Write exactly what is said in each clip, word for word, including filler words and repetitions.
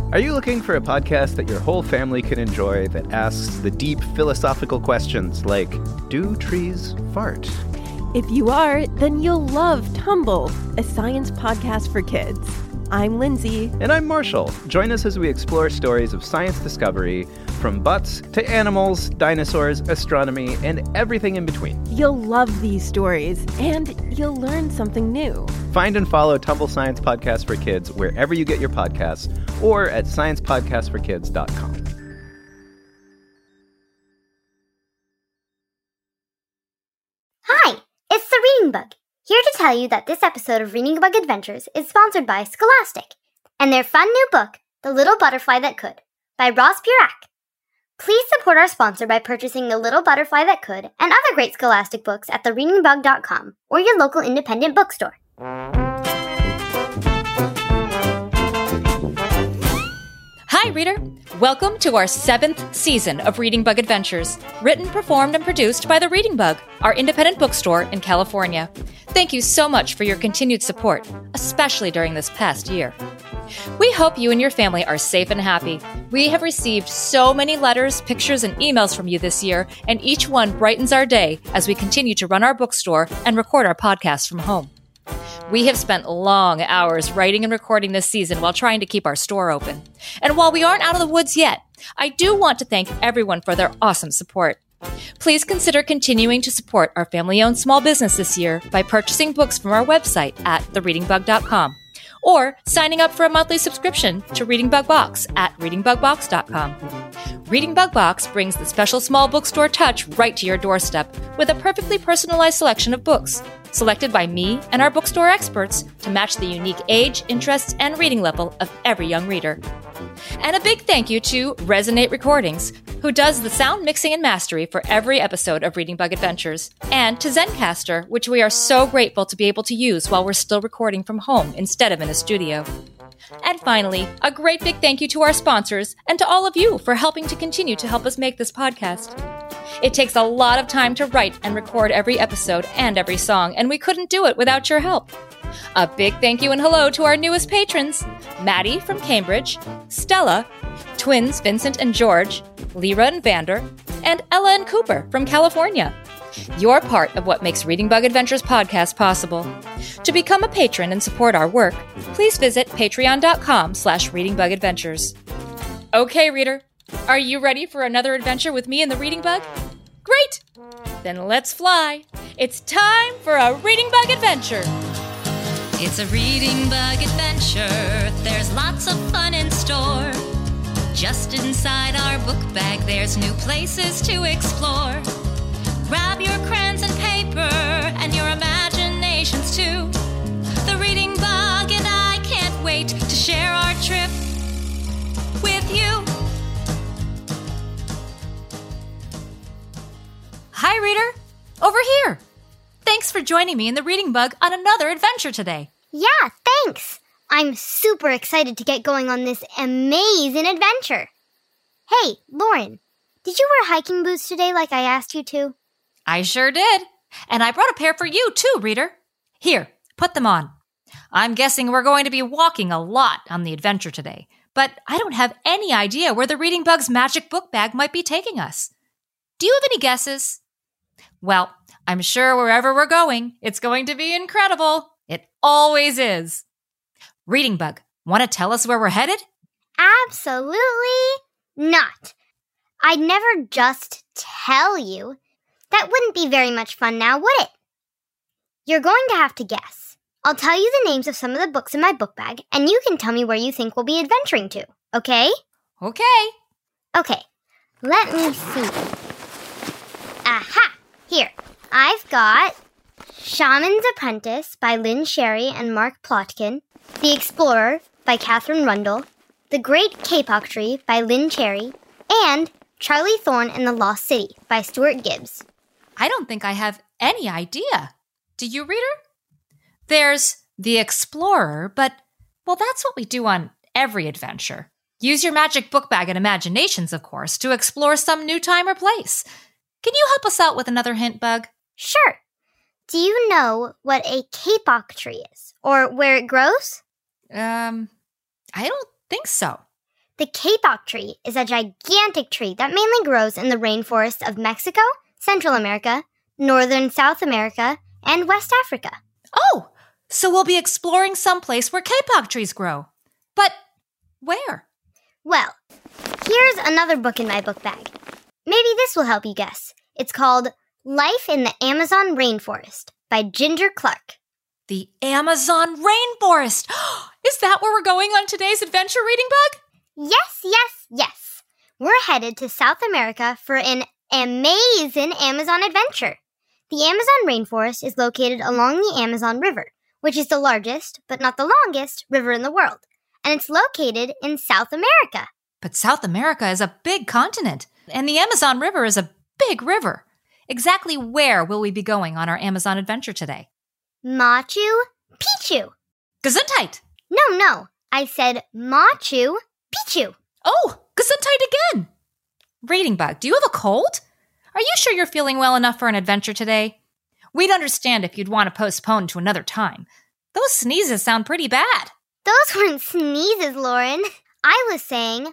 Are you looking for a podcast that your whole family can enjoy that asks the deep philosophical questions like, do trees fart? If you are, then you'll love Tumble, a science podcast for kids. I'm Lindsay. And I'm Marshall. Join us as we explore stories of science discovery, from butts to animals, dinosaurs, astronomy, and everything in between. You'll love these stories, and you'll learn something new. Find and follow Tumble Science Podcast for Kids wherever you get your podcasts, or at science podcast for kids dot com. Hi, it's the Reading Bug, here to tell you that this episode of Reading Bug Adventures is sponsored by Scholastic and their fun new book, The Little Butterfly That Could, by Ross Burak. Please support our sponsor by purchasing The Little Butterfly That Could and other great Scholastic books at the reading bug dot com or your local independent bookstore. Hi, reader! Welcome to our seventh season of Reading Bug Adventures, written, performed, and produced by The Reading Bug, our independent bookstore in California. Thank you so much for your continued support, especially during this past year. We hope you and your family are safe and happy. We have received so many letters, pictures, and emails from you this year, and each one brightens our day as we continue to run our bookstore and record our podcast from home. We have spent long hours writing and recording this season while trying to keep our store open. And while we aren't out of the woods yet, I do want to thank everyone for their awesome support. Please consider continuing to support our family-owned small business this year by purchasing books from our website at the reading bug dot com or signing up for a monthly subscription to Reading Bug Box at reading bug box dot com. Reading Bug Box brings the special small bookstore touch right to your doorstep with a perfectly personalized selection of books, selected by me and our bookstore experts to match the unique age, interests, and reading level of every young reader. And a big thank you to Resonate Recordings, who does the sound mixing and mastery for every episode of Reading Bug Adventures, and to Zencastr, which we are so grateful to be able to use while we're still recording from home instead of in a studio. And finally, a great big thank you to our sponsors and to all of you for helping to continue to help us make this podcast. It takes a lot of time to write and record every episode and every song, and we couldn't do it without your help. A big thank you and hello to our newest patrons, Maddie from Cambridge, Stella, twins Vincent and George, Lyra and Vander, and Ella and Cooper from California. You're part of what makes Reading Bug Adventures podcast possible. To become a patron and support our work, please visit patreon dot com slash reading bug adventures. Okay, reader, are you ready for another adventure with me and the Reading Bug? Great! Then let's fly. It's time for a Reading Bug adventure. It's a Reading Bug adventure. There's lots of fun in store. Just inside our book bag, there's new places to explore. Grab your crayons and paper and your imaginations too. The Reading Bug and I can't wait to share our trip with you. Hi, reader. Over here. Thanks for joining me in the Reading Bug on another adventure today. Yeah, thanks! I'm super excited to get going on this amazing adventure. Hey, Lauren, did you wear hiking boots today like I asked you to? I sure did. And I brought a pair for you too, reader. Here, put them on. I'm guessing we're going to be walking a lot on the adventure today, but I don't have any idea where the Reading Bug's magic book bag might be taking us. Do you have any guesses? Well, I'm sure wherever we're going, it's going to be incredible. It always is. Reading Bug, want to tell us where we're headed? Absolutely not. I'd never just tell you. That wouldn't be very much fun now, would it? You're going to have to guess. I'll tell you the names of some of the books in my book bag, and you can tell me where you think we'll be adventuring to, okay? Okay. Okay, let me see. Aha! Here, I've got Shaman's Apprentice by Lynn Sherry and Mark Plotkin, The Explorer by Catherine Rundle, The Great Kapok Tree by Lynn Cherry, and Charlie Thorne and the Lost City by Stuart Gibbs. I don't think I have any idea. Do you, reader? There's The Explorer, but, well, that's what we do on every adventure. Use your magic book bag and imaginations, of course, to explore some new time or place. Can you help us out with another hint, Bug? Sure. Do you know what a kapok tree is, or where it grows? Um, I don't think so. The kapok tree is a gigantic tree that mainly grows in the rainforests of Mexico, Central America, Northern South America, and West Africa. Oh, so we'll be exploring someplace where kapok trees grow. But where? Well, here's another book in my book bag. Maybe this will help you guess. It's called Life in the Amazon Rainforest by Ginger Clark. The Amazon Rainforest! Is that where we're going on today's adventure, Reading Bug? Yes, yes, yes. We're headed to South America for an amazing Amazon adventure. The Amazon Rainforest is located along the Amazon River, which is the largest, but not the longest, river in the world. And it's located in South America. But South America is a big continent, and the Amazon River is a big river. Exactly where will we be going on our Amazon adventure today? Machu Picchu. Gesundheit! No, no. I said Machu Picchu. Oh, Gesundheit again! Reading Bug, do you have a cold? Are you sure you're feeling well enough for an adventure today? We'd understand if you'd want to postpone to another time. Those sneezes sound pretty bad. Those weren't sneezes, Lauren. I was saying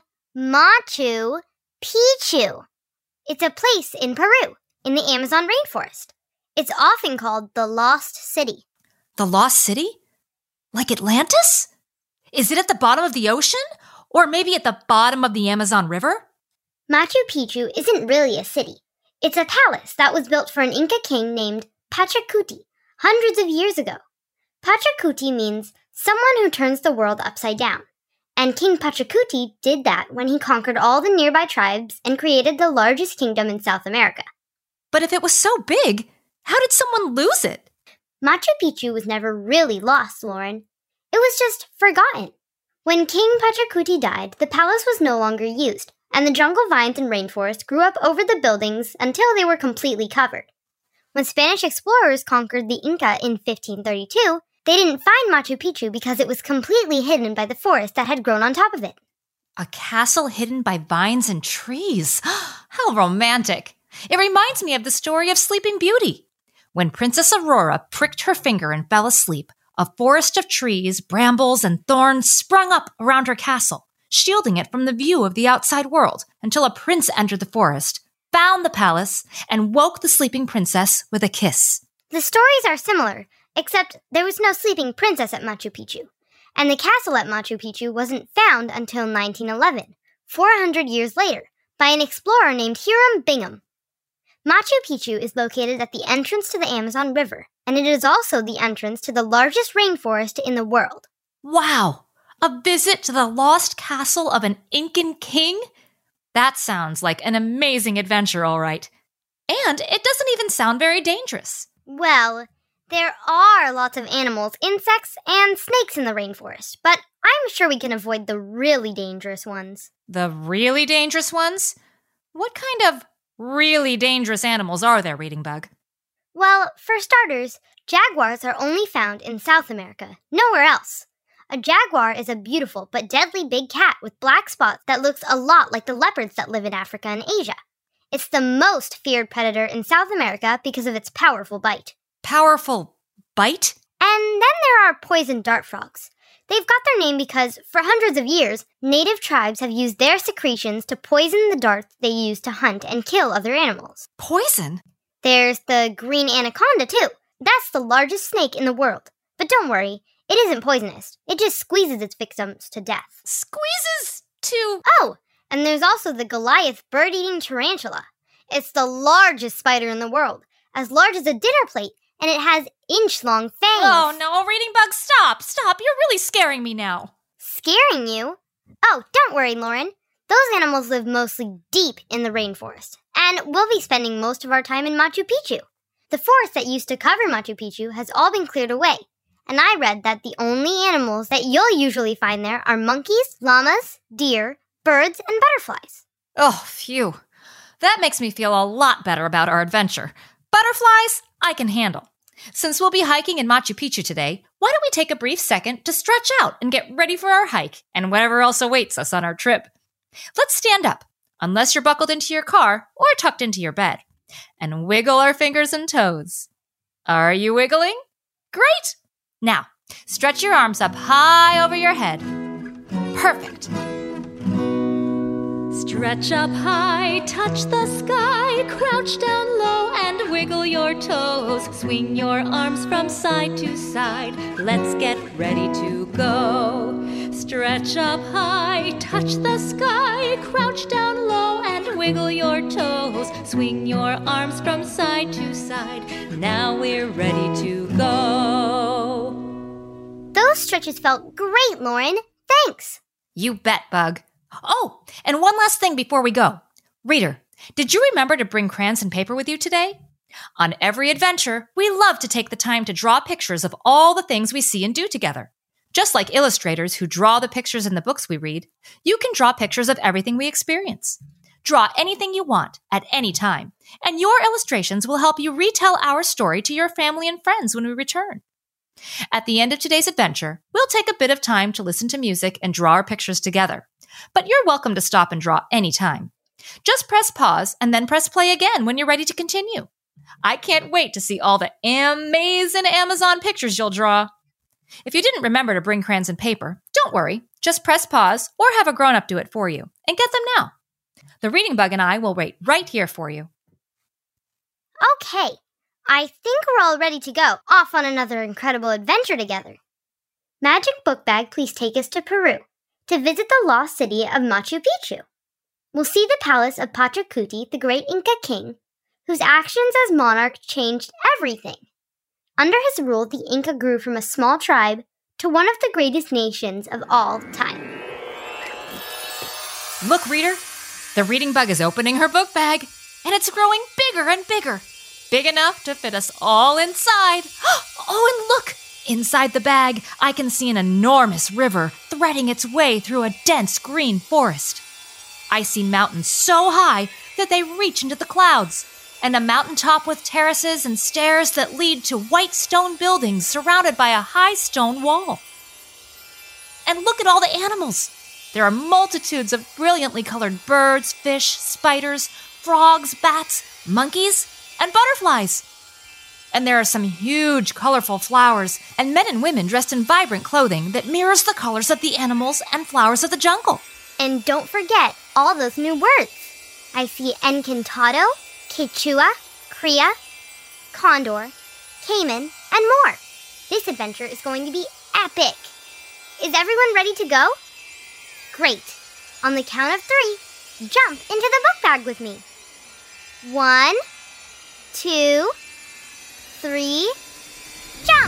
Machu Picchu. It's a place in Peru, in the Amazon rainforest. It's often called the Lost City. The Lost City? Like Atlantis? Is it at the bottom of the ocean? Or maybe at the bottom of the Amazon River? Machu Picchu isn't really a city. It's a palace that was built for an Inca king named Pachacuti hundreds of years ago. Pachacuti means someone who turns the world upside down. And King Pachacuti did that when he conquered all the nearby tribes and created the largest kingdom in South America. But if it was so big, how did someone lose it? Machu Picchu was never really lost, Lauren. It was just forgotten. When King Pachacuti died, the palace was no longer used, and the jungle vines and rainforest grew up over the buildings until they were completely covered. When Spanish explorers conquered the Inca in fifteen thirty-two, they didn't find Machu Picchu because it was completely hidden by the forest that had grown on top of it. A castle hidden by vines and trees. How romantic. It reminds me of the story of Sleeping Beauty. When Princess Aurora pricked her finger and fell asleep, a forest of trees, brambles, and thorns sprung up around her castle, shielding it from the view of the outside world until a prince entered the forest, found the palace, and woke the sleeping princess with a kiss. The stories are similar, except there was no sleeping princess at Machu Picchu, and the castle at Machu Picchu wasn't found until nineteen eleven, four hundred years later, by an explorer named Hiram Bingham. Machu Picchu is located at the entrance to the Amazon River, and it is also the entrance to the largest rainforest in the world. Wow! A visit to the lost castle of an Incan king? That sounds like an amazing adventure, all right. And it doesn't even sound very dangerous. Well, there are lots of animals, insects, and snakes in the rainforest, but I'm sure we can avoid the really dangerous ones. The really dangerous ones? What kind of really dangerous animals are there, Reading Bug? Well, for starters, jaguars are only found in South America, nowhere else. A jaguar is a beautiful but deadly big cat with black spots that looks a lot like the leopards that live in Africa and Asia. It's the most feared predator in South America because of its powerful bite. Powerful bite? And then there are poison dart frogs. They've got their name because, for hundreds of years, native tribes have used their secretions to poison the darts they use to hunt and kill other animals. Poison? There's the green anaconda, too. That's the largest snake in the world. But don't worry, it isn't poisonous. It just squeezes its victims to death. Squeezes to... Oh, and there's also the Goliath bird-eating tarantula. It's the largest spider in the world, as large as a dinner plate, and it has inch-long fangs. Oh, no, Reading Bug, stop, stop. You're really scaring me now. Scaring you? Oh, don't worry, Lauren. Those animals live mostly deep in the rainforest, and we'll be spending most of our time in Machu Picchu. The forest that used to cover Machu Picchu has all been cleared away, and I read that the only animals that you'll usually find there are monkeys, llamas, deer, birds, and butterflies. Oh, phew. That makes me feel a lot better about our adventure. Butterflies, I can handle. Since we'll be hiking in Machu Picchu today, why don't we take a brief second to stretch out and get ready for our hike and whatever else awaits us on our trip. Let's stand up, unless you're buckled into your car or tucked into your bed, and wiggle our fingers and toes. Are you wiggling? Great! Now, stretch your arms up high over your head. Perfect. Stretch up high, touch the sky, crouch down low and wiggle your toes. Swing your arms from side to side. Let's get ready to go. Stretch up high, touch the sky, crouch down low and wiggle your toes. Swing your arms from side to side. Now we're ready to go. Those stretches felt great, Lauren. Thanks. You bet, Bug. Oh, and one last thing before we go. Reader, did you remember to bring crayons and paper with you today? On every adventure, we love to take the time to draw pictures of all the things we see and do together. Just like illustrators who draw the pictures in the books we read, you can draw pictures of everything we experience. Draw anything you want at any time, and your illustrations will help you retell our story to your family and friends when we return. At the end of today's adventure, we'll take a bit of time to listen to music and draw our pictures together. But you're welcome to stop and draw anytime. Just press pause and then press play again when you're ready to continue. I can't wait to see all the amazing Amazon pictures you'll draw. If you didn't remember to bring crayons and paper, don't worry. Just press pause or have a grown-up do it for you and get them now. The Reading Bug and I will wait right here for you. Okay, I think we're all ready to go off on another incredible adventure together. Magic Book Bag, please take us to Peru to visit the lost city of Machu Picchu. We'll see the palace of Pachacuti, the great Inca king, whose actions as monarch changed everything. Under his rule, the Inca grew from a small tribe to one of the greatest nations of all time. Look, reader, the Reading Bug is opening her book bag, and it's growing bigger and bigger, big enough to fit us all inside. Oh, and look! Inside the bag, I can see an enormous river threading its way through a dense green forest. I see mountains so high that they reach into the clouds, and a mountaintop with terraces and stairs that lead to white stone buildings surrounded by a high stone wall. And look at all the animals. There are multitudes of brilliantly colored birds, fish, spiders, frogs, bats, monkeys, and butterflies. And there are some huge, colorful flowers and men and women dressed in vibrant clothing that mirrors the colors of the animals and flowers of the jungle. And don't forget all those new words. I see Encantado, Quechua, Cria, Condor, Cayman, and more. This adventure is going to be epic. Is everyone ready to go? Great. On the count of three, jump into the book bag with me. One, two, three, jump!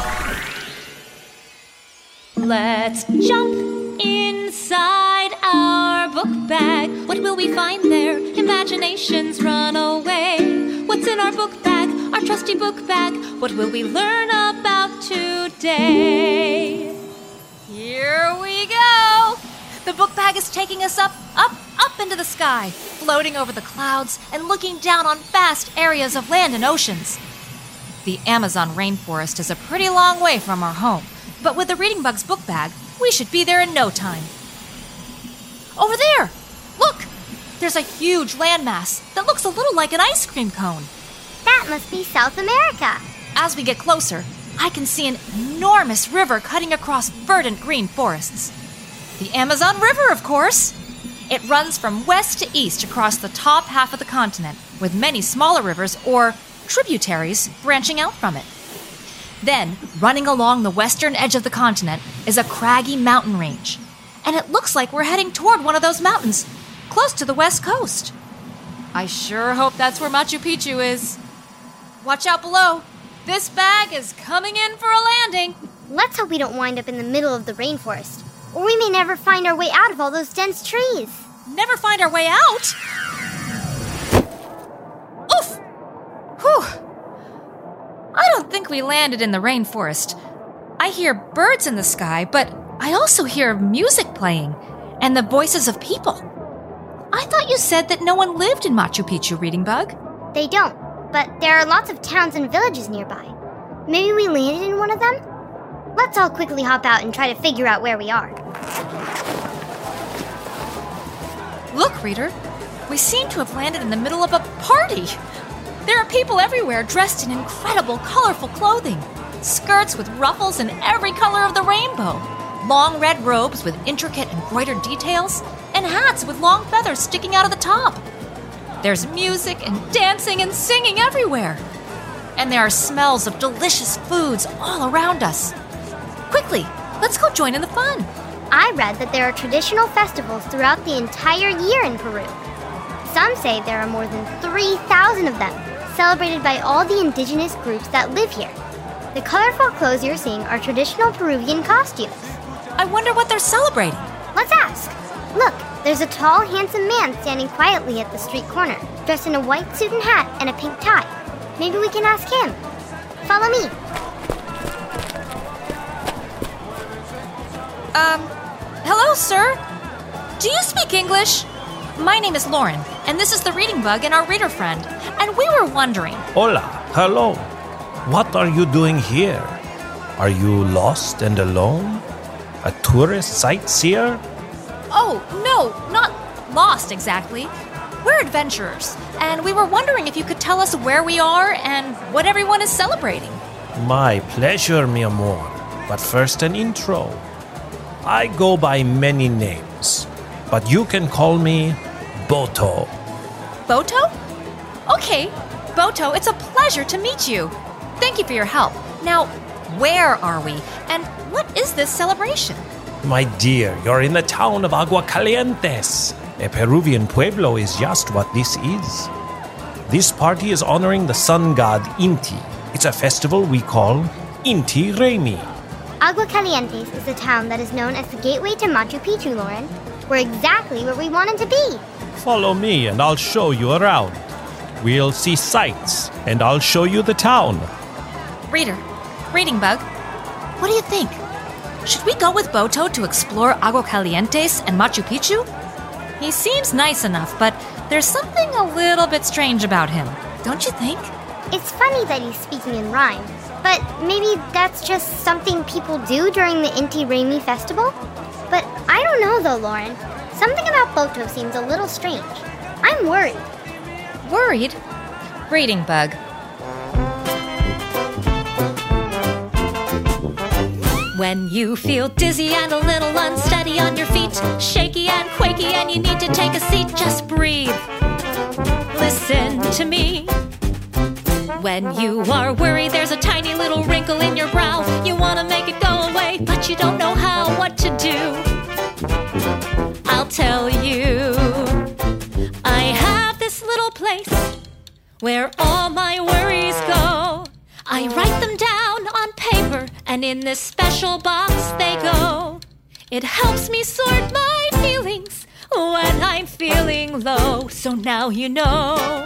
Let's jump inside our book bag. What will we find there? Imaginations run away. What's in our book bag? Our trusty book bag. What will we learn about today? Here we go! The book bag is taking us up, up, up into the sky, floating over the clouds and looking down on vast areas of land and oceans. The Amazon rainforest is a pretty long way from our home, but with the Reading Bug's book bag, we should be there in no time. Over there! Look! There's a huge landmass that looks a little like an ice cream cone. That must be South America. As we get closer, I can see an enormous river cutting across verdant green forests. The Amazon River, of course! It runs from west to east across the top half of the continent, with many smaller rivers, or tributaries, branching out from it. Then, running along the western edge of the continent is a craggy mountain range. And it looks like we're heading toward one of those mountains, close to the west coast. I sure hope that's where Machu Picchu is. Watch out below. This bag is coming in for a landing. Let's hope we don't wind up in the middle of the rainforest, or we may never find our way out of all those dense trees. Never find our way out? Oof! Whew! I don't think we landed in the rainforest. I hear birds in the sky, but I also hear music playing and the voices of people. I thought you said that no one lived in Machu Picchu, Reading Bug. They don't, but there are lots of towns and villages nearby. Maybe we landed in one of them? Let's all quickly hop out and try to figure out where we are. Look, reader, we seem to have landed in the middle of a party. There are people everywhere dressed in incredible, colorful clothing. Skirts with ruffles in every color of the rainbow. Long red robes with intricate embroidered details. And and hats with long feathers sticking out of the top. There's music and dancing and singing everywhere. And there are smells of delicious foods all around us. Quickly, let's go join in the fun. I read that there are traditional festivals throughout the entire year in Peru. Some say there are more than three thousand of them, celebrated by all the indigenous groups that live here. The colorful clothes you're seeing are traditional Peruvian costumes. I wonder what they're celebrating. Let's ask. Look, there's a tall, handsome man standing quietly at the street corner, dressed in a white suit and hat and a pink tie. Maybe we can ask him. Follow me. Um, hello, sir. Do you speak English? My name is Lauren, and this is the Reading Bug and our reader friend. And we were wondering... Hola, hello. What are you doing here? Are you lost and alone? A tourist sightseer? Oh, no, not lost exactly. We're adventurers, and we were wondering if you could tell us where we are and what everyone is celebrating. My pleasure, mi amor. But first an intro. I go by many names, but you can call me Boto. Boto? Okay, Boto, it's a pleasure to meet you. Thank you for your help. Now, where are we, and what is this celebration? My dear, you're in the town of Aguascalientes. A Peruvian pueblo is just what this is. This party is honoring the sun god Inti. It's a festival we call Inti Raymi. Aguascalientes is a town that is known as the gateway to Machu Picchu, Lauren. We're exactly where we wanted to be. Follow me and I'll show you around. We'll see sights and I'll show you the town. Reader, Reading Bug, what do you think? Should we go with Boto to explore Aguascalientes and Machu Picchu? He seems nice enough, but there's something a little bit strange about him, don't you think? It's funny that he's speaking in rhyme, but maybe that's just something people do during the Inti Raymi festival? But I don't know though, Lauren. Something about Boto seems a little strange. I'm worried. Worried? Reading Bug. When you feel dizzy and a little unsteady on your feet, shaky and quaky and you need to take a seat, just breathe. Listen to me. When you are worried, there's a tiny little wrinkle in your brow. You want to make it go away, but you don't know how, what to do. I'll tell you. I have this little place where all my worries go. I write them down on paper, and in this special box they go. It helps me sort my feelings when I'm feeling low. So now you know.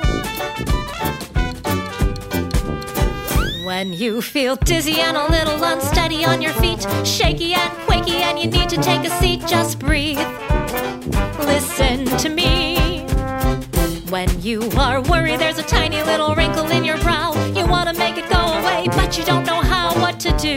When you feel dizzy and a little unsteady on your feet, shaky and quaky and you need to take a seat, just breathe. Listen to me. When you are worried, there's a tiny little wrinkle in your brow. You want to make it go away, but you don't know how, what to do.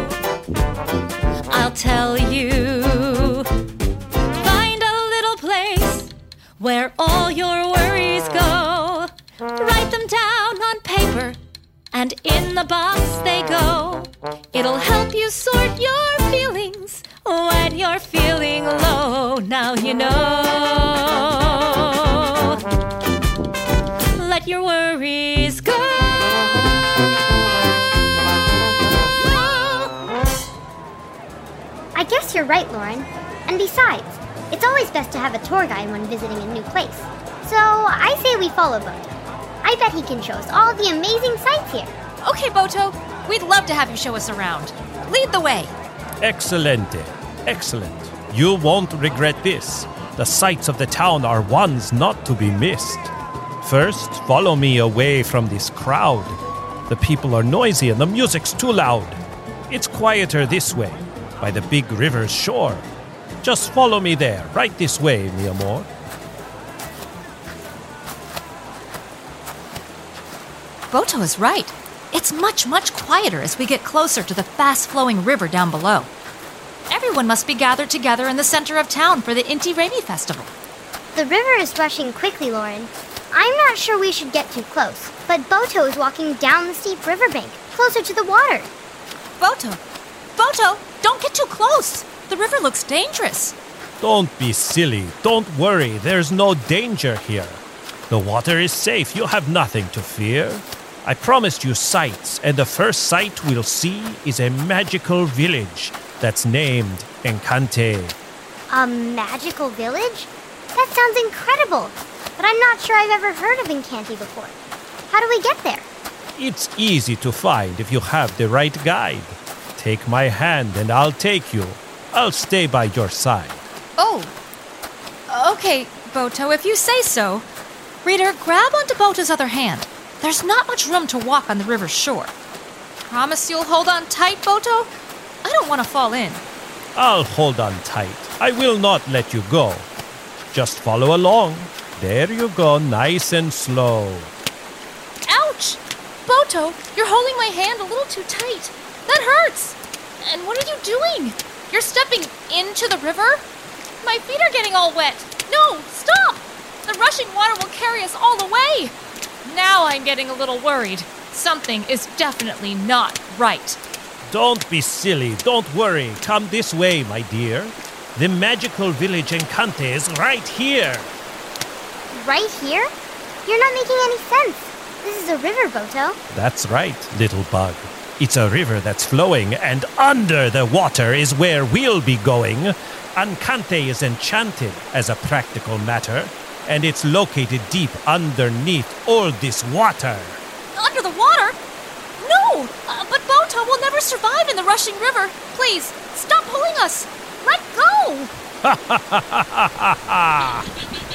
I'll tell you. Find a little place where all your worries go. Write them down on paper, and in the box they go. It'll help you sort your feelings when you're feeling low. Now you know. Let your worries go. I guess you're right, Lauren. And besides, it's always best to have a tour guide when visiting a new place. So I say we follow Boto. I bet he can show us all the amazing sights here. Okay, Boto, we'd love to have you show us around. Lead the way. Excelente. Excellent. You won't regret this. The sights of the town are ones not to be missed. First, follow me away from this crowd. The people are noisy and the music's too loud. It's quieter this way, by the big river's shore. Just follow me there, right this way, mi amor. Boto is right. It's much, much quieter as we get closer to the fast-flowing river down below. Everyone must be gathered together in the center of town for the Inti Raymi festival. The river is rushing quickly, Lauren. I'm not sure we should get too close, but Boto is walking down the steep riverbank, closer to the water. Boto! Boto! Don't get too close! The river looks dangerous. Don't be silly. Don't worry. There's no danger here. The water is safe. You have nothing to fear. I promised you sights, and the first sight we'll see is a magical village that's named Encante. A magical village? That sounds incredible, but I'm not sure I've ever heard of Encante before. How do we get there? It's easy to find if you have the right guide. Take my hand and I'll take you. I'll stay by your side. Oh, okay, Boto, if you say so. Reader, grab onto Boto's other hand. There's not much room to walk on the river's shore. Promise you'll hold on tight, Boto? I don't want to fall in. I'll hold on tight. I will not let you go. Just follow along. There you go, nice and slow. Ouch! Boto, you're holding my hand a little too tight. That hurts. And what are you doing? You're stepping into the river? My feet are getting all wet. No, stop! The rushing water will carry us all away. Now I'm getting a little worried. Something is definitely not right. Don't be silly. Don't worry. Come this way, my dear. The magical village Encante is right here. Right here? You're not making any sense. This is a river, Boto. That's right, little bug. It's a river that's flowing, and under the water is where we'll be going. Encante is enchanted as a practical matter, and it's located deep underneath all this water. Under the water? No! Uh, but Boto will never survive in the rushing river. Please, stop pulling us. Let go! Ha ha ha ha ha ha!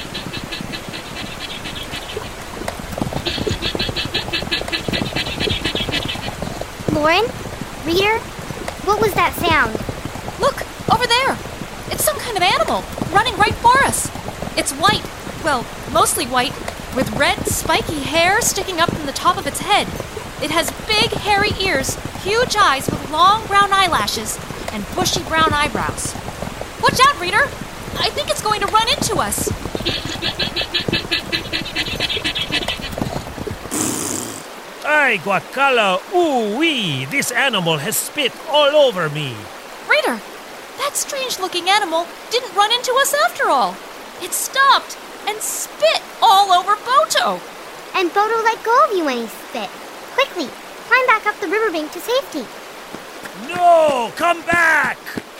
Lauren? Reader? What was that sound? Look, over there. It's some kind of animal running right for us. It's white, well, mostly white, with red, spiky hair sticking up from the top of its head. It has big, hairy ears, huge eyes with long brown eyelashes, and bushy brown eyebrows. Watch out, Reader! I think it's going to run into us. Ay, guacala, ooh-wee! This animal has spit all over me. Reader, that strange-looking animal didn't run into us after all. It stopped and spit all over Boto. And Boto let go of you when he spit. Quickly, climb back up the riverbank to safety. No! Come back!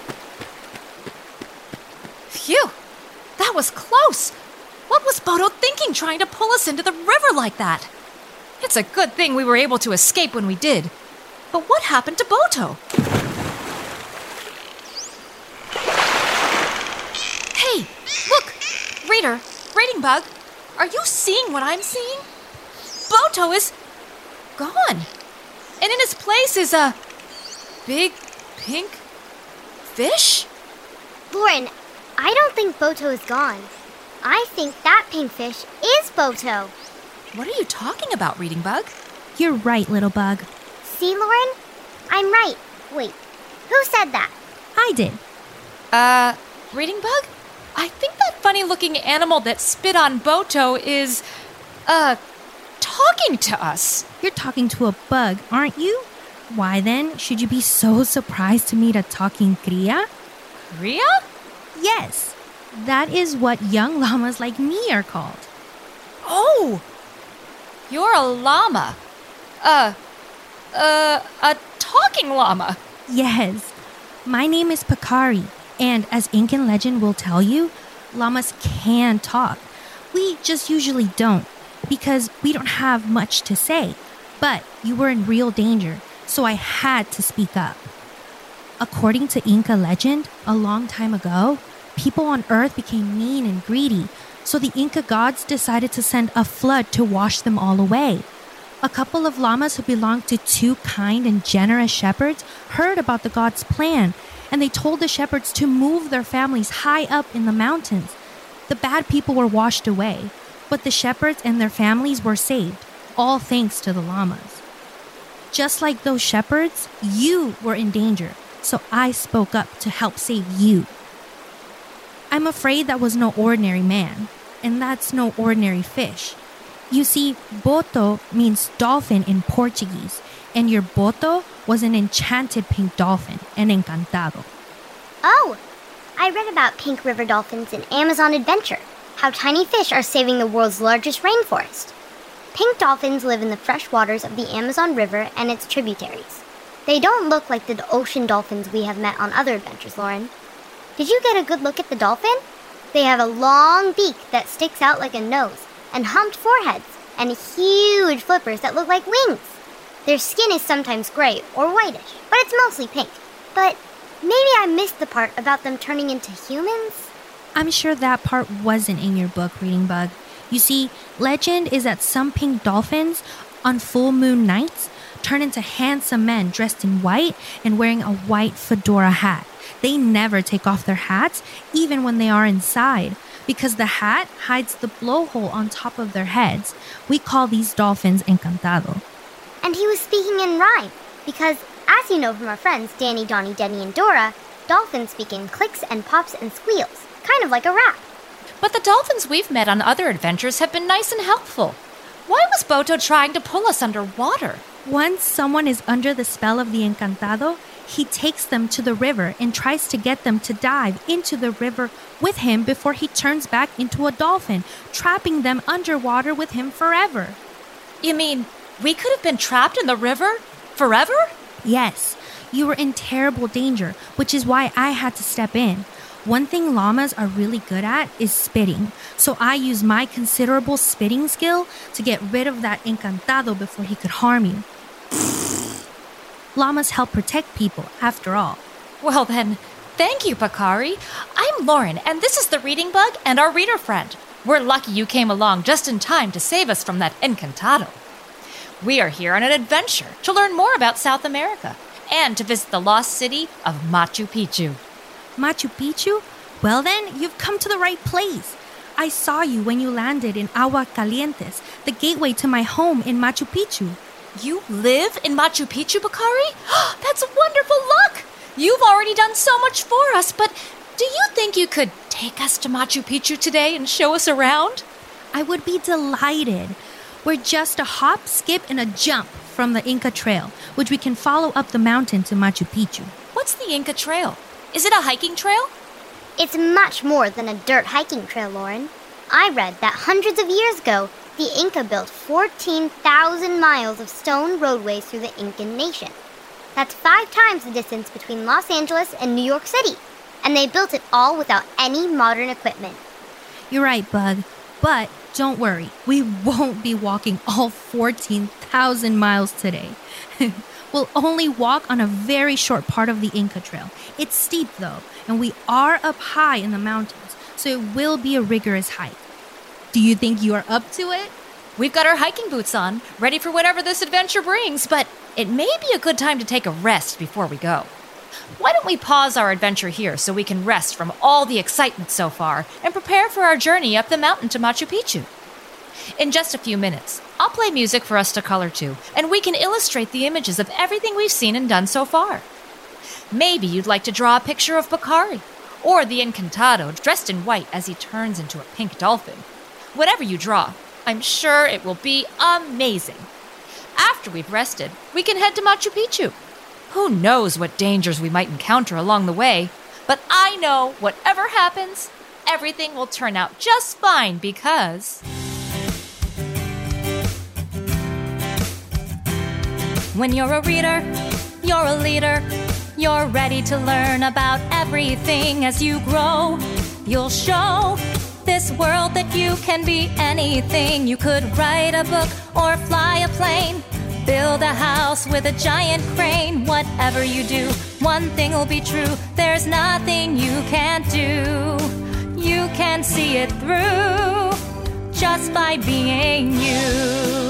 Phew! That was close. What was Boto thinking trying to pull us into the river like that? It's a good thing we were able to escape when we did. But what happened to Boto? Hey, look! Reader, Reading Bug, are you seeing what I'm seeing? Boto is gone. And in his place is a big pink fish? Lauren, I don't think Boto is gone. I think that pink fish is Boto. What are you talking about, Reading Bug? You're right, little bug. See, Lauren? I'm right. Wait, who said that? I did. Uh, Reading Bug? I think that funny-looking animal that spit on Boto is, uh, talking to us. You're talking to a bug, aren't you? Why then should you be so surprised to meet a talking cría? Cría? Yes, that is what young llamas like me are called. Oh! You're a llama. Uh, uh, a talking llama. Yes, my name is Pakari, and as Incan legend will tell you, llamas can talk. We just usually don't, because we don't have much to say. But you were in real danger, so I had to speak up. According to Inca legend, a long time ago, people on Earth became mean and greedy, so the Inca gods decided to send a flood to wash them all away. A couple of llamas who belonged to two kind and generous shepherds heard about the gods' plan, and they told the shepherds to move their families high up in the mountains. The bad people were washed away, but the shepherds and their families were saved, all thanks to the llamas. Just like those shepherds, you were in danger, so I spoke up to help save you. I'm afraid that was no ordinary man, and that's no ordinary fish. You see, boto means dolphin in Portuguese, and your boto was an enchanted pink dolphin, an encantado. Oh, I read about pink river dolphins in Amazon Adventure, how tiny fish are saving the world's largest rainforest. Pink dolphins live in the fresh waters of the Amazon River and its tributaries. They don't look like the ocean dolphins we have met on other adventures, Lauren. Did you get a good look at the dolphin? They have a long beak that sticks out like a nose, and humped foreheads, and huge flippers that look like wings. Their skin is sometimes gray or whitish, but it's mostly pink. But maybe I missed the part about them turning into humans? I'm sure that part wasn't in your book, Reading Bug. You see, legend is that some pink dolphins, on full moon nights, turn into handsome men dressed in white and wearing a white fedora hat. They never take off their hats, even when they are inside, because the hat hides the blowhole on top of their heads. We call these dolphins encantado. And he was speaking in rhyme, because, as you know from our friends Danny, Donnie, Denny, and Dora, dolphins speak in clicks and pops and squeals, kind of like a rap. But the dolphins we've met on other adventures have been nice and helpful. Why was Boto trying to pull us underwater? Once someone is under the spell of the encantado, he takes them to the river and tries to get them to dive into the river with him before he turns back into a dolphin, trapping them underwater with him forever. You mean we could have been trapped in the river forever? Yes, you were in terrible danger, which is why I had to step in. One thing llamas are really good at is spitting, so I used my considerable spitting skill to get rid of that encantado before he could harm you. Llamas help protect people, after all. Well then, thank you, Pakari. I'm Lauren, and this is the Reading Bug and our reader friend. We're lucky you came along just in time to save us from that encantado. We are here on an adventure to learn more about South America and to visit the lost city of Machu Picchu. Machu Picchu? Well then, you've come to the right place. I saw you when you landed in Aguascalientes, the gateway to my home in Machu Picchu. You live in Machu Picchu, Bakari? That's wonderful luck! You've already done so much for us, but do you think you could take us to Machu Picchu today and show us around? I would be delighted. We're just a hop, skip, and a jump from the Inca Trail, which we can follow up the mountain to Machu Picchu. What's the Inca Trail? Is it a hiking trail? It's much more than a dirt hiking trail, Lauren. I read that hundreds of years ago, the Inca built fourteen thousand miles of stone roadways through the Incan nation. That's five times the distance between Los Angeles and New York City. And they built it all without any modern equipment. You're right, Bug. But don't worry, we won't be walking all fourteen thousand miles today. We'll only walk on a very short part of the Inca Trail. It's steep, though, and we are up high in the mountains, so it will be a rigorous hike. Do you think you are up to it? We've got our hiking boots on, ready for whatever this adventure brings, but it may be a good time to take a rest before we go. Why don't we pause our adventure here so we can rest from all the excitement so far and prepare for our journey up the mountain to Machu Picchu? In just a few minutes, I'll play music for us to color to, and we can illustrate the images of everything we've seen and done so far. Maybe you'd like to draw a picture of Bakari, or the Encantado dressed in white as he turns into a pink dolphin. Whatever you draw, I'm sure it will be amazing. After we've rested, we can head to Machu Picchu. Who knows what dangers we might encounter along the way, but I know whatever happens, everything will turn out just fine because... When you're a reader, you're a leader. You're ready to learn about everything as you grow. You'll show this world that you can be anything. You could write a book or fly a plane, build a house with a giant crane. Whatever you do, one thing will be true. There's nothing you can't do. You can see it through just by being you.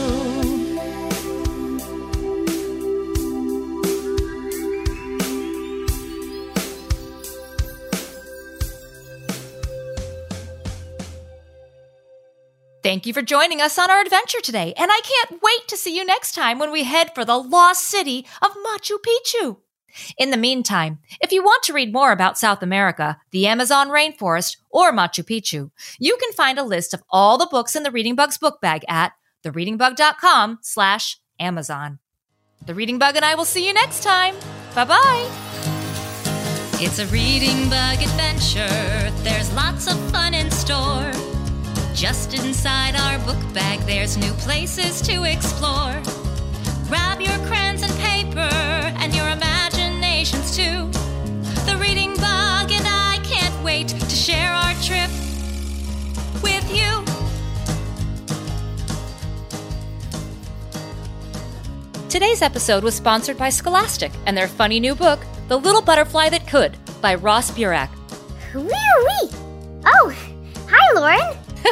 Thank you for joining us on our adventure today, and I can't wait to see you next time when we head for the lost city of Machu Picchu. In the meantime, if you want to read more about South America, the Amazon rainforest, or Machu Picchu, you can find a list of all the books in the Reading Bug's book bag at thereadingbug.com slash Amazon. The Reading Bug and I will see you next time. Bye-bye. It's a reading bug adventure. There's lots of fun in store. Just inside our book bag, there's new places to explore. Grab your crayons and paper and your imaginations too. The reading bug and I can't wait to share our trip with you. Today's episode was sponsored by Scholastic and their funny new book, The Little Butterfly That Could, by Ross Burach. Wee-wee! Oh, hi, Lauren.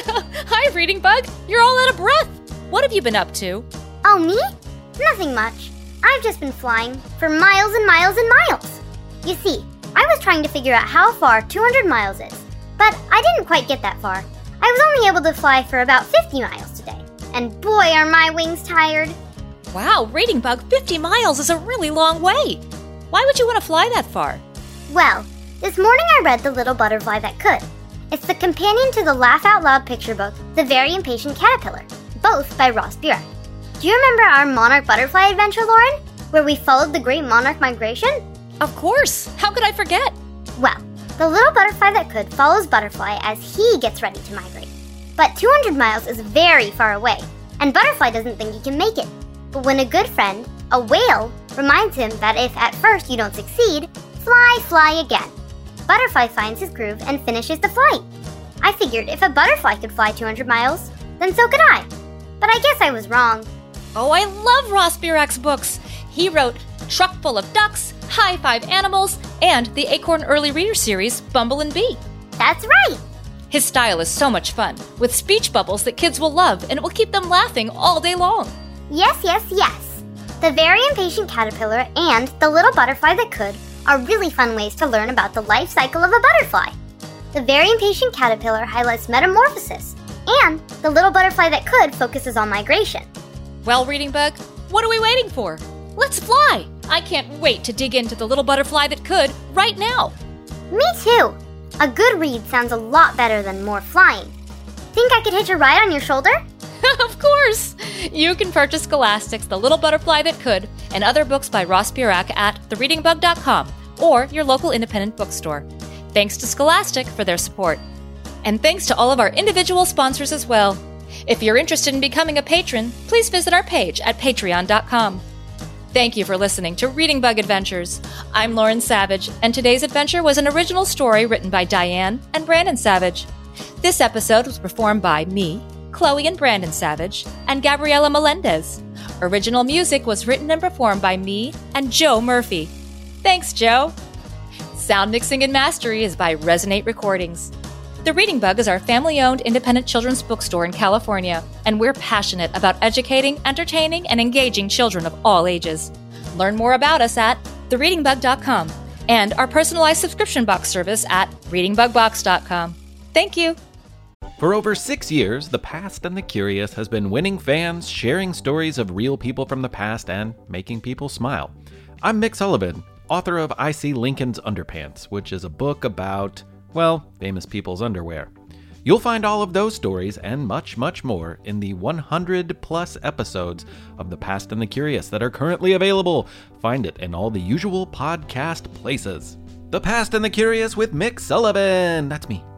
Hi, Reading Bug. You're all out of breath. What have you been up to? Oh, me? Nothing much. I've just been flying for miles and miles and miles. You see, I was trying to figure out how far two hundred miles is, but I didn't quite get that far. I was only able to fly for about fifty miles today, and boy, are my wings tired. Wow, Reading Bug, fifty miles is a really long way. Why would you want to fly that far? Well, this morning I read The Little Butterfly That Could. It's the companion to the Laugh Out Loud picture book, The Very Impatient Caterpillar, both by Ross Burach. Do you remember our monarch butterfly adventure, Lauren? Where we followed the great monarch migration? Of course. How could I forget? Well, The Little Butterfly That Could follows Butterfly as he gets ready to migrate. But two hundred miles is very far away, and Butterfly doesn't think he can make it. But when a good friend, a whale, reminds him that if at first you don't succeed, fly, fly again. Butterfly finds his groove and finishes the flight. I figured if a butterfly could fly two hundred miles, then so could I. But I guess I was wrong. Oh, I love Ross Burach's books. He wrote Truck Full of Ducks, High Five Animals, and the Acorn Early Reader series, Bumble and Bee. That's right! His style is so much fun, with speech bubbles that kids will love, and it will keep them laughing all day long. Yes, yes, yes. The Very Impatient Caterpillar and The Little Butterfly That Could are really fun ways to learn about the life cycle of a butterfly. The Very Impatient Caterpillar highlights metamorphosis, and The Little Butterfly That Could focuses on migration. Well, Reading Bug, what are we waiting for? Let's fly! I can't wait to dig into The Little Butterfly That Could right now. Me too. A good read sounds a lot better than more flying. Think I could hitch a ride on your shoulder? Of course! You can purchase Scholastic's The Little Butterfly That Could and other books by Ross Burach at the reading bug dot com or your local independent bookstore. Thanks to Scholastic for their support. And thanks to all of our individual sponsors as well. If you're interested in becoming a patron, please visit our page at patreon dot com. Thank you for listening to Reading Bug Adventures. I'm Lauren Savage, and today's adventure was an original story written by Diane and Brandon Savage. This episode was performed by me, Chloe and Brandon Savage, and Gabriela Melendez. Original music was written and performed by me and Joe Murphy. Thanks, Joe! Sound mixing and mastery is by Resonate Recordings. The Reading Bug is our family-owned independent children's bookstore in California, and we're passionate about educating, entertaining, and engaging children of all ages. Learn more about us at the reading bug dot com and our personalized subscription box service at reading bug box dot com. Thank you! For over six years, The Past and the Curious has been winning fans, sharing stories of real people from the past, and making people smile. I'm Mick Sullivan, author of I See Lincoln's Underpants, which is a book about, well, famous people's underwear. You'll find all of those stories and much, much more in the one hundred plus episodes of The Past and the Curious that are currently available. Find it in all the usual podcast places. The Past and the Curious with Mick Sullivan. That's me.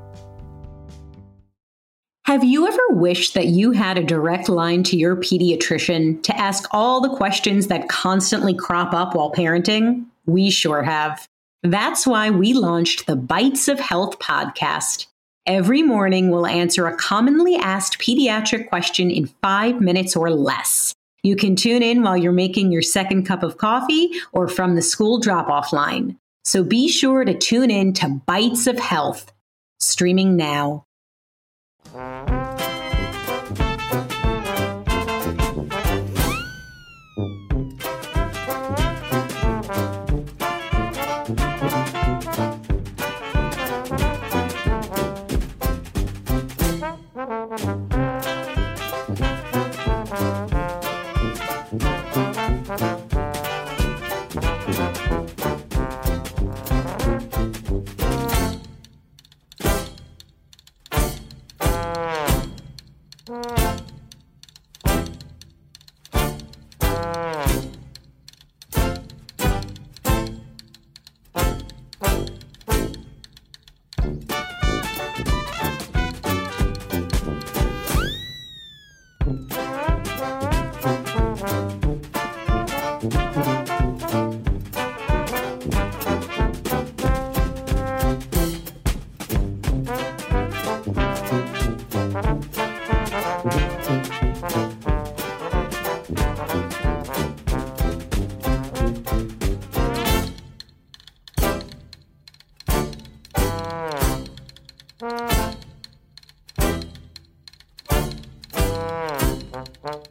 Have you ever wished that you had a direct line to your pediatrician to ask all the questions that constantly crop up while parenting? We sure have. That's why we launched the Bites of Health podcast. Every morning, we'll answer a commonly asked pediatric question in five minutes or less. You can tune in while you're making your second cup of coffee or from the school drop-off line. So be sure to tune in to Bites of Health, streaming now. Bye.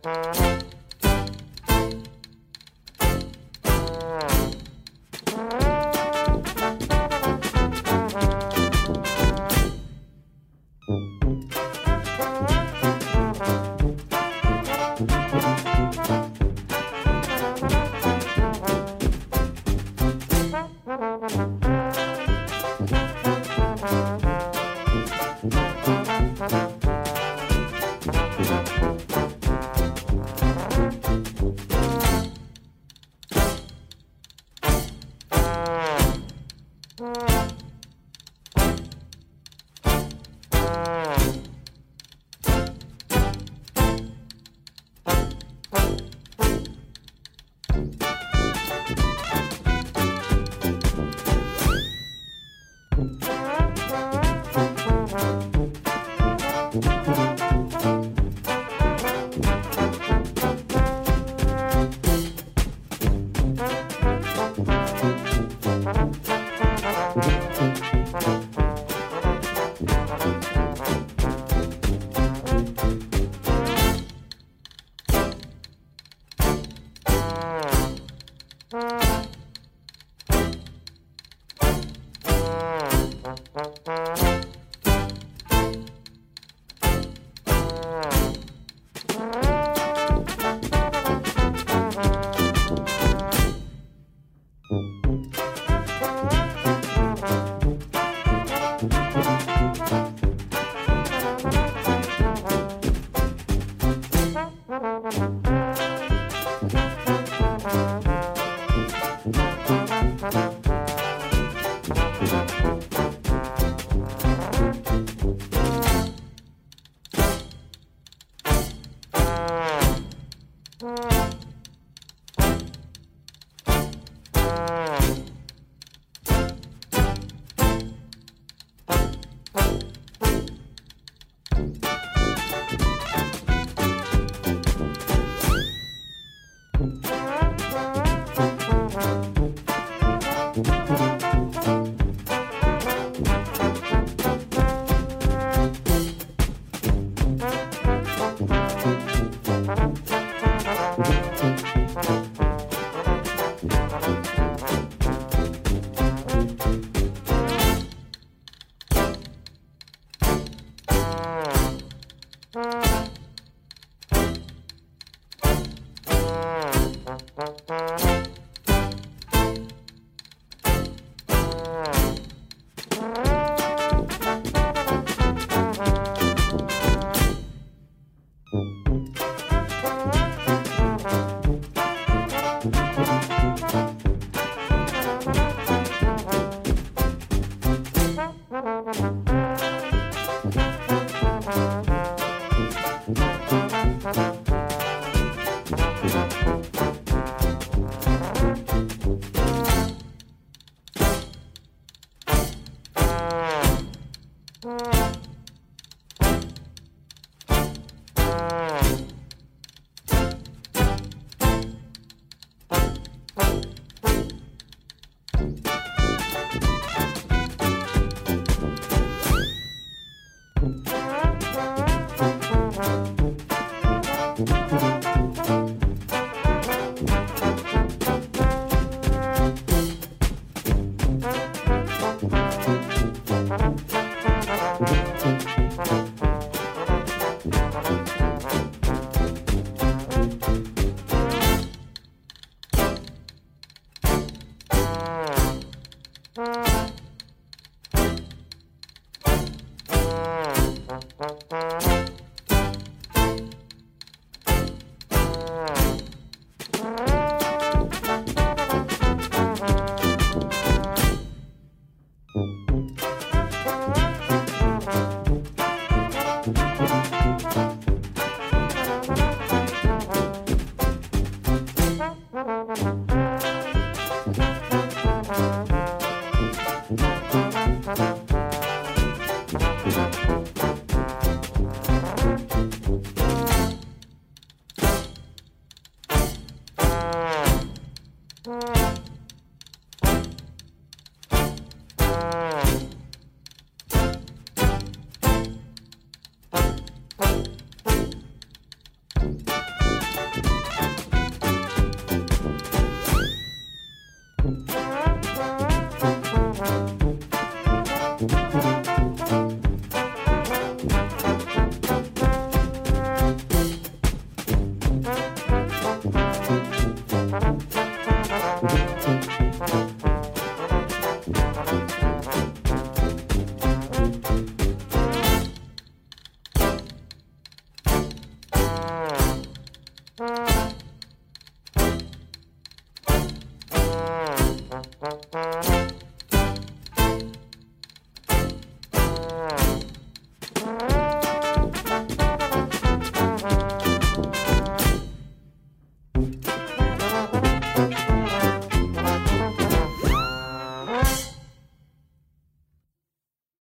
Thank you.